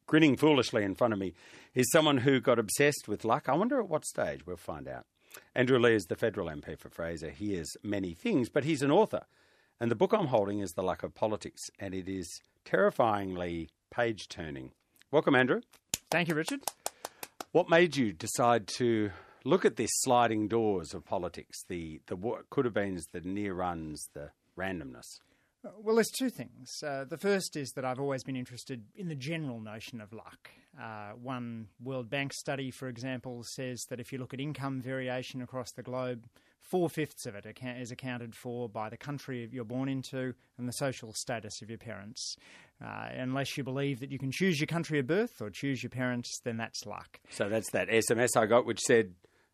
grinning foolishly in front of me is someone who got obsessed with luck. I wonder at what stage. We'll find out. Andrew Leigh is the federal MP for Fraser. He is many things, but he's an author. And the book I'm holding is The Luck of Politics, and it is terrifyingly page-turning. Welcome, Andrew. Thank you, Richard. What made you decide to look at this sliding doors of politics, the what could have been, the near runs, the randomness? Well, there's two things. The first is that I've always been interested in the general notion of luck. One World Bank study, for example, says that if you look at income variation across the globe, 4/5 of it is accounted for by the country you're born into and the social status of your parents. Unless you believe that you can choose your country of birth or choose your parents, then that's luck. So that's that SMS I got which said,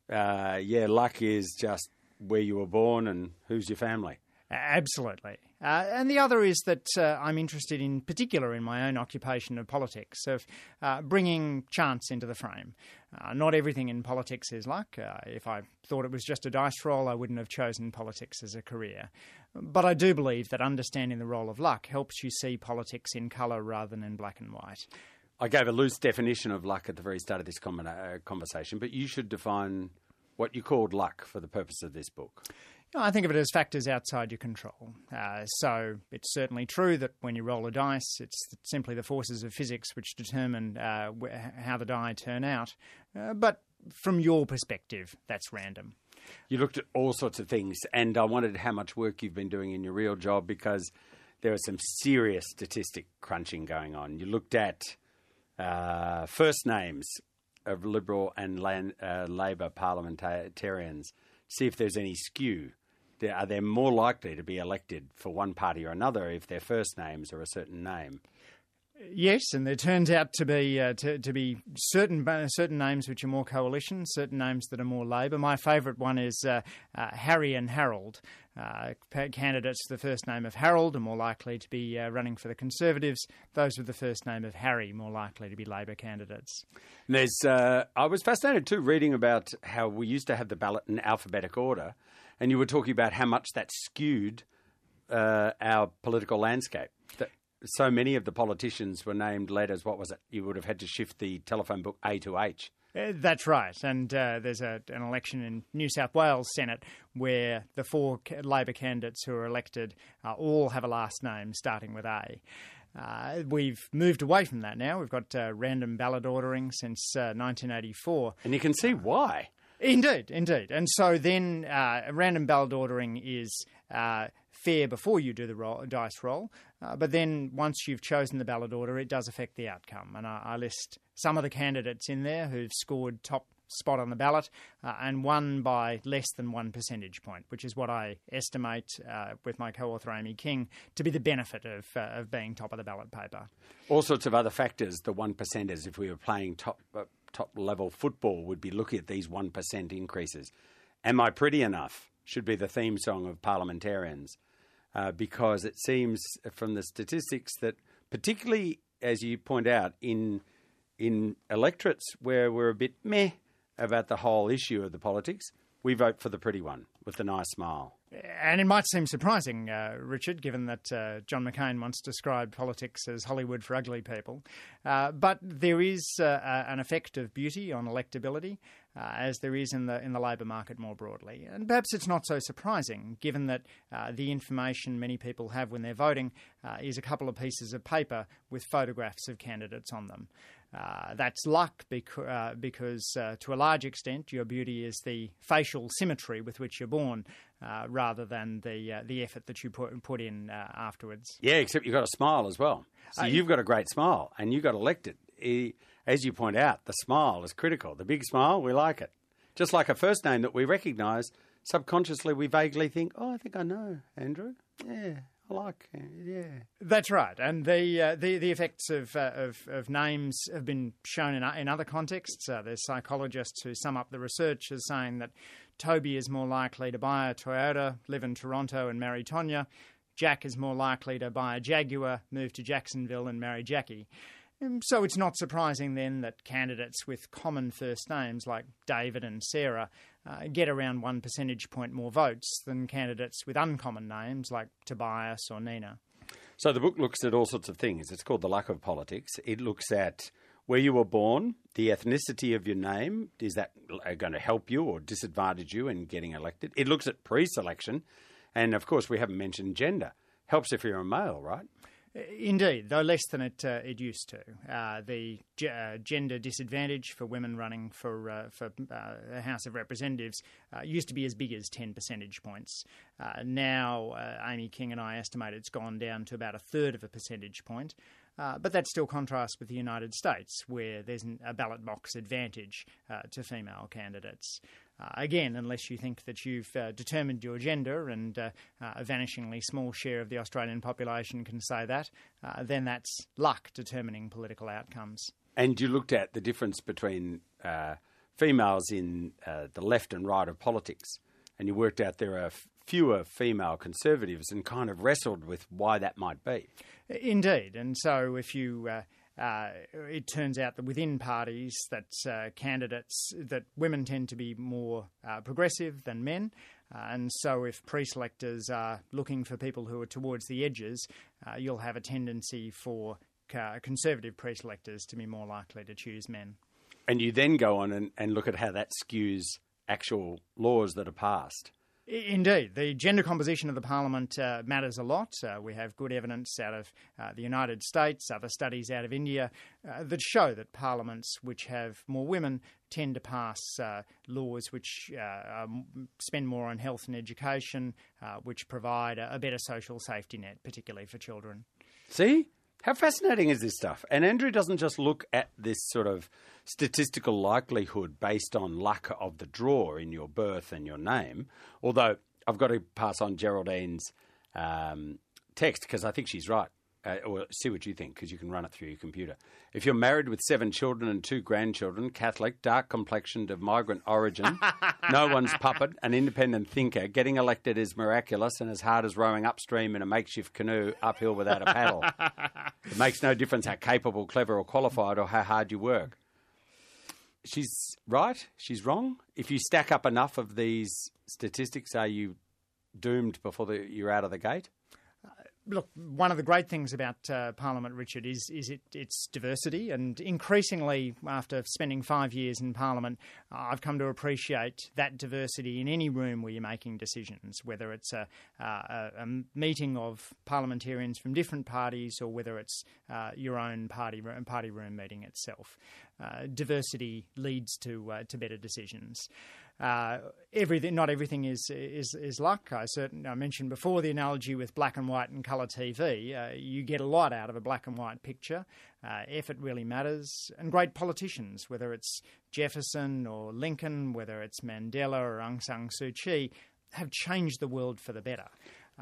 luck is just where you were born and who's your family. Absolutely. And the other is that I'm interested in particular in my own occupation of politics, of bringing chance into the frame. Not everything in politics is luck. If I thought it was just a dice roll, I wouldn't have chosen politics as a career. But I do believe that understanding the role of luck helps you see politics in colour rather than in black and white. I gave a loose definition of luck at the very start of this conversation, but you should define what you called luck for the purpose of this book. I think of it as factors outside your control. So it's certainly true that when you roll a dice, it's simply the forces of physics which determine how the die turn out. But from your perspective, that's random. You looked at all sorts of things, and I wondered how much work you've been doing in your real job, because there was some serious statistic crunching going on. You looked at first names of Liberal and Labor parliamentarians, see if there's any skew. Are they more likely to be elected for one party or another if their first names are a certain name? Yes, and there turns out to be certain names which are more coalition, certain names that are more Labor. My favourite one is Harry and Harold. Candidates with the first name of Harold are more likely to be running for the Conservatives. Those with the first name of Harry more likely to be Labor candidates. I was fascinated too reading about how we used to have the ballot in alphabetic order, and you were talking about how much that skewed our political landscape. So many of the politicians were named letters. What was it? You would have had to shift the telephone book A to H. That's right. And there's an election in New South Wales Senate where the 4 Labor candidates who are elected all have a last name starting with A. We've moved away from that now. We've got random ballot ordering since 1984. And you can see why. Indeed. And so then random ballot ordering is fair before you do the dice roll. But then once you've chosen the ballot order, it does affect the outcome. And I list some of the candidates in there who've scored top spot on the ballot and won by less than 1 percentage point, which is what I estimate with my co-author Amy King to be the benefit of being top of the ballot paper. All sorts of other factors, the 1%ers, if we were playing top-level football, would be looking at these 1% increases. Am I pretty enough? Should be the theme song of parliamentarians. Because it seems from the statistics that particularly, as you point out, in electorates where we're a bit meh about the whole issue of the politics, we vote for the pretty one with the nice smile. And it might seem surprising, Richard, given that John McCain once described politics as Hollywood for ugly people. But there is an effect of beauty on electability, as there is in the labour market more broadly. And perhaps it's not so surprising, given that the information many people have when they're voting is a couple of pieces of paper with photographs of candidates on them. That's luck because to a large extent, your beauty is the facial symmetry with which you're born, rather than the effort that you put in afterwards. Yeah, except you've got a smile as well. So you've got a great smile, and you got elected. As you point out, the smile is critical. The big smile, we like it. Just like a first name that we recognise, subconsciously we vaguely think, oh, I think I know Andrew. Yeah. Yeah, that's right, and the effects of names have been shown in other contexts. There's psychologists who sum up the research as saying that Toby is more likely to buy a Toyota, live in Toronto, and marry Tonya. Jack is more likely to buy a Jaguar, move to Jacksonville, and marry Jackie. So it's not surprising then that candidates with common first names like David and Sarah get around 1 percentage point more votes than candidates with uncommon names like Tobias or Nina. So the book looks at all sorts of things. It's called The Luck of Politics. It looks at where you were born, the ethnicity of your name, is that going to help you or disadvantage you in getting elected? It looks at pre-selection, and of course we haven't mentioned gender. Helps if you're a male, right? Indeed, though less than it used to. The gender disadvantage for women running for the House of Representatives used to be as big as 10 percentage points. Now, Amy King and I estimate it's gone down to about a third of a percentage point. But that still contrasts with the United States, where there's a ballot box advantage to female candidates. Again, unless you think that you've determined your gender, and a vanishingly small share of the Australian population can say that, then that's luck determining political outcomes. And you looked at the difference between females in the left and right of politics, and you worked out there are fewer female Conservatives, and kind of wrestled with why that might be. Indeed, and so if you... it turns out that within parties that candidates, that women tend to be more progressive than men, and so if pre-selectors are looking for people who are towards the edges, you'll have a tendency for Conservative pre-selectors to be more likely to choose men. And you then go on and look at how that skews actual laws that are passed. Indeed. The gender composition of the parliament matters a lot. We have good evidence out of the United States, other studies out of India, that show that parliaments which have more women tend to pass laws which spend more on health and education, which provide a better social safety net, particularly for children. See? How fascinating is this stuff? And Andrew doesn't just look at this sort of statistical likelihood based on luck of the draw in your birth and your name, although I've got to pass on Geraldine's text because I think she's right. Or see what you think, because you can run it through your computer. If you're married with 7 children and 2 grandchildren, Catholic, dark-complexioned, of migrant origin, no one's puppet, an independent thinker, getting elected is miraculous and as hard as rowing upstream in a makeshift canoe uphill without a paddle. It makes no difference how capable, clever or qualified or how hard you work. She's right, she's wrong. If you stack up enough of these statistics, are you doomed before you're out of the gate? Look, one of the great things about Parliament, Richard, is its diversity. And increasingly, after spending 5 years in Parliament, I've come to appreciate that diversity in any room where you're making decisions, whether it's a meeting of parliamentarians from different parties or whether it's your own party room meeting itself. Diversity leads to better decisions. Not everything is luck. I mentioned before the analogy with black and white and colour TV. You get a lot out of a black and white picture. Effort really matters. And great politicians, whether it's Jefferson or Lincoln, whether it's Mandela or Aung San Suu Kyi, have changed the world for the better.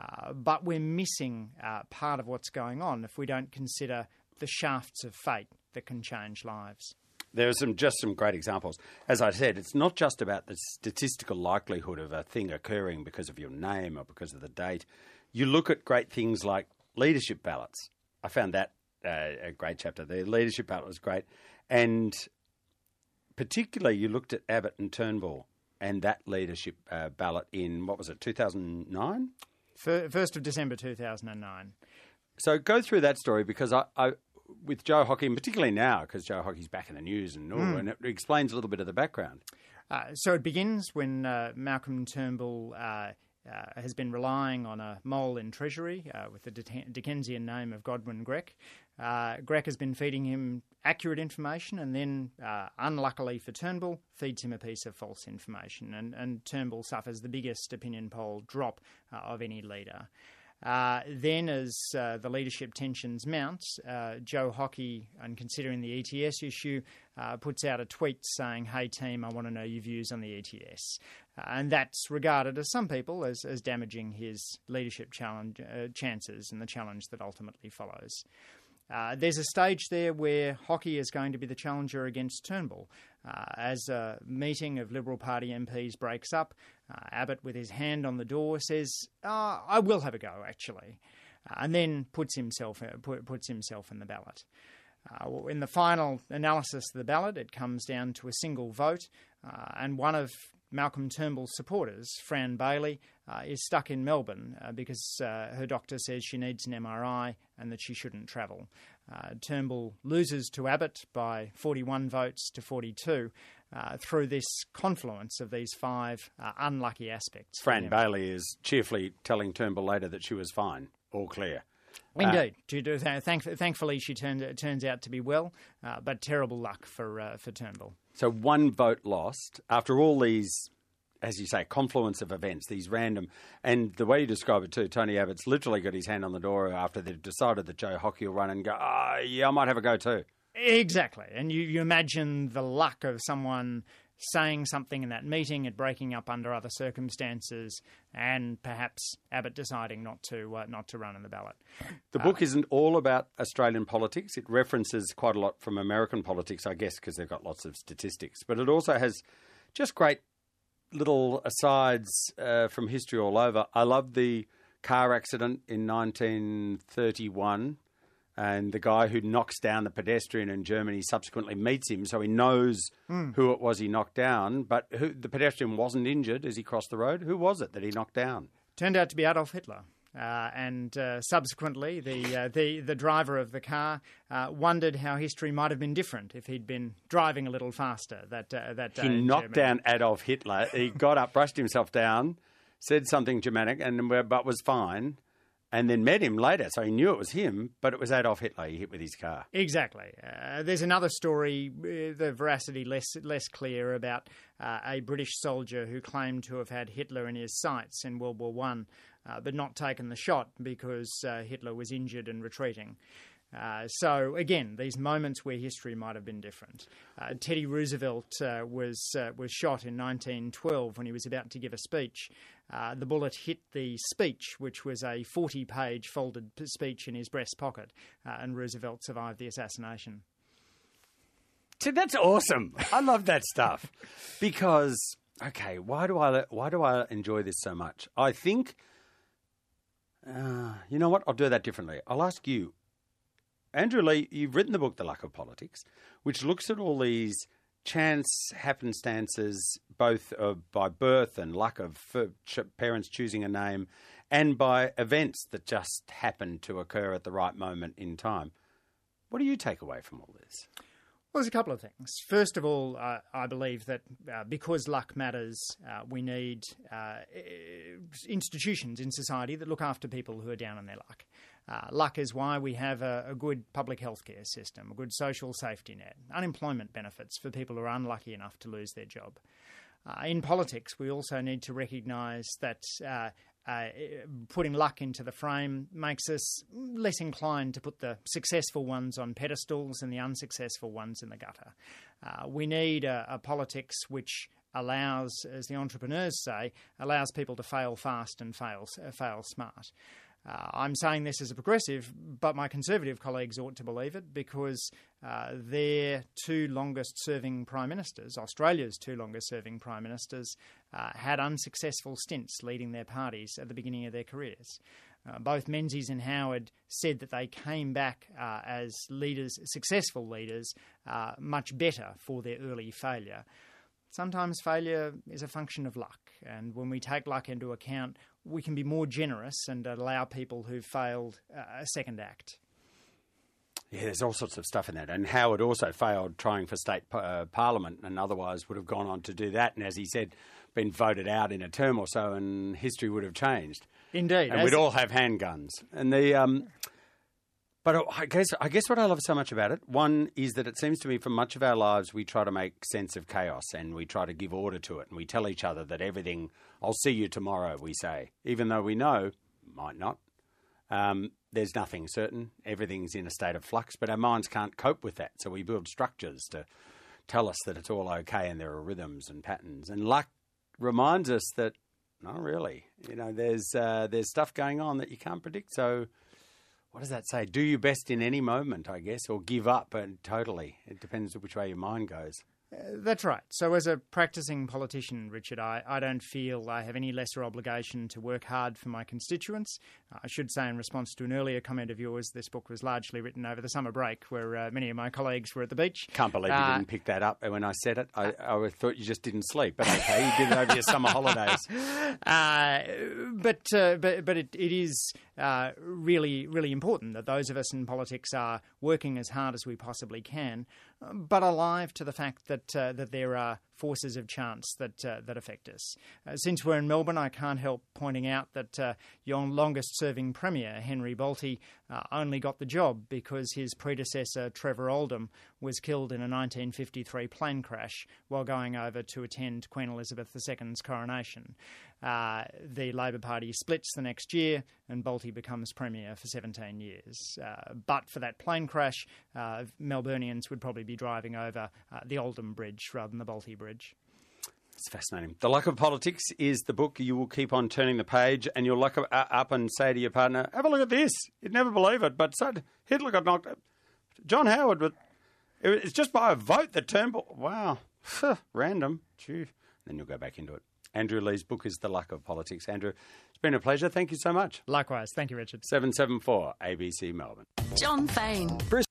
But we're missing part of what's going on if we don't consider the shafts of fate that can change lives. There are just some great examples. As I said, it's not just about the statistical likelihood of a thing occurring because of your name or because of the date. You look at great things like leadership ballots. I found that a great chapter. The leadership ballot was great. And particularly you looked at Abbott and Turnbull and that leadership ballot in, 2009? 1st of December 2009. So go through that story because I with Joe Hockey, and particularly now because Joe Hockey's back in the news and it explains a little bit of the background. So it begins when Malcolm Turnbull has been relying on a mole in Treasury with the Dickensian name of Godwin Grech. Grech has been feeding him accurate information and then, unluckily for Turnbull, feeds him a piece of false information. And Turnbull suffers the biggest opinion poll drop of any leader. Then, as the leadership tensions mount, Joe Hockey, and considering the ETS issue, puts out a tweet saying, "Hey team, I want to know your views on the ETS." And that's regarded as some people as damaging his leadership chances and the challenge that ultimately follows. There's a stage there where Hockey is going to be the challenger against Turnbull. As a meeting of Liberal Party MPs breaks up, Abbott, with his hand on the door, says, "I will have a go, actually," and then puts himself in the ballot. In the final analysis of the ballot, it comes down to a single vote, and one of Malcolm Turnbull's supporters, Fran Bailey, is stuck in Melbourne because her doctor says she needs an MRI and that she shouldn't travel. Turnbull loses to Abbott by 41 votes to 42 through this confluence of these five unlucky aspects. Fran Bailey is cheerfully telling Turnbull later that she was fine, all clear. Indeed. Thankfully, she turns out to be well, but terrible luck for Turnbull. So one vote lost after all these, as you say, confluence of events, these random, and the way you describe it too, Tony Abbott's literally got his hand on the door after they've decided that Joe Hockey will run and go, yeah, I might have a go too. Exactly. And you imagine the luck of someone saying something in that meeting, it breaking up under other circumstances, and perhaps Abbott deciding not to run in the ballot. The book isn't all about Australian politics. It references quite a lot from American politics, I guess, because they've got lots of statistics. But it also has just great little asides from history all over. I love the car accident in 1931. And the guy who knocks down the pedestrian in Germany subsequently meets him, so he knows who it was he knocked down. But the pedestrian wasn't injured as he crossed the road. Who was it that he knocked down? Turned out to be Adolf Hitler. And subsequently, the driver of the car wondered how history might have been different if he'd been driving a little faster that day. He knocked down Adolf Hitler. He got up, brushed himself down, said something Germanic, but was fine. And then met him later, so he knew it was him, but it was Adolf Hitler he hit with his car. Exactly. There's another story, the veracity less clear, about a British soldier who claimed to have had Hitler in his sights in World War I, but not taken the shot because Hitler was injured and retreating. So, again, these moments where history might have been different. Teddy Roosevelt was shot in 1912 when he was about to give a speech. The bullet hit the speech, which was a 40-page folded speech in his breast pocket, and Roosevelt survived the assassination. See, that's awesome. I love that stuff. Because, okay, why do I enjoy this so much? I think, you know what? I'll do that differently. I'll ask you, Andrew Leigh, you've written the book, The Luck of Politics, which looks at all these chance happenstances, both by birth and luck of parents choosing a name, and by events that just happen to occur at the right moment in time. What do you take away from all this? Well, there's a couple of things. First of all, I believe that because luck matters, we need institutions in society that look after people who are down on their luck. Luck is why we have a good public healthcare system, a good social safety net, unemployment benefits for people who are unlucky enough to lose their job. In politics, we also need to recognise that putting luck into the frame makes us less inclined to put the successful ones on pedestals and the unsuccessful ones in the gutter. We need a politics which allows, as the entrepreneurs say, allows people to fail fast and fail smart. I'm saying this as a progressive, but my Conservative colleagues ought to believe it because their two longest-serving Prime Ministers, Australia's two longest-serving Prime Ministers, had unsuccessful stints leading their parties at the beginning of their careers. Both Menzies and Howard said that they came back as leaders, successful leaders, much better for their early failure. Sometimes failure is a function of luck, and when we take luck into account, we can be more generous and allow people who've failed a second act. Yeah, there's all sorts of stuff in that. And Howard also failed trying for state parliament and otherwise would have gone on to do that. And as he said, been voted out in a term or so and history would have changed. Indeed. And we'd all have handguns. And but I guess what I love so much about it, one is that it seems to me for much of our lives we try to make sense of chaos and we try to give order to it and we tell each other that everything, I'll see you tomorrow, we say, even though we know, might not, there's nothing certain, everything's in a state of flux, but our minds can't cope with that. So we build structures to tell us that it's all okay and there are rhythms and patterns. And luck reminds us that, not really, there's stuff going on that you can't predict, so... What does that say? Do your best in any moment, I guess, or give up totally. It depends which way your mind goes. That's right. So as a practising politician, Richard, I don't feel I have any lesser obligation to work hard for my constituents. I should say, in response to an earlier comment of yours, this book was largely written over the summer break where many of my colleagues were at the beach. Can't believe you didn't pick that up when I said it. I thought you just didn't sleep, but okay, you did it over your summer holidays. But it is really, really important that those of us in politics are working as hard as we possibly can, but alive to the fact that there are forces of chance that affect us. Since we're in Melbourne, I can't help pointing out that your longest-serving Premier, Henry Bolte, only got the job because his predecessor, Trevor Oldham, was killed in a 1953 plane crash while going over to attend Queen Elizabeth II's coronation. The Labor Party splits the next year and Bolte becomes Premier for 17 years. But for that plane crash, Melburnians would probably be driving over the Oldham Bridge rather than the Bolte Bridge. It's fascinating. The Luck of Politics is the book. You will keep on turning the page and you'll look up and say to your partner, have a look at this. You'd never believe it, but Hitler got knocked out. John Howard, it's just by a vote that Turnbull... Wow. Random. Phew. Then you'll go back into it. Andrew Lee's book is The Luck of Politics. Andrew, it's been a pleasure. Thank you so much. Likewise. Thank you, Richard. 774 ABC Melbourne. John Fane.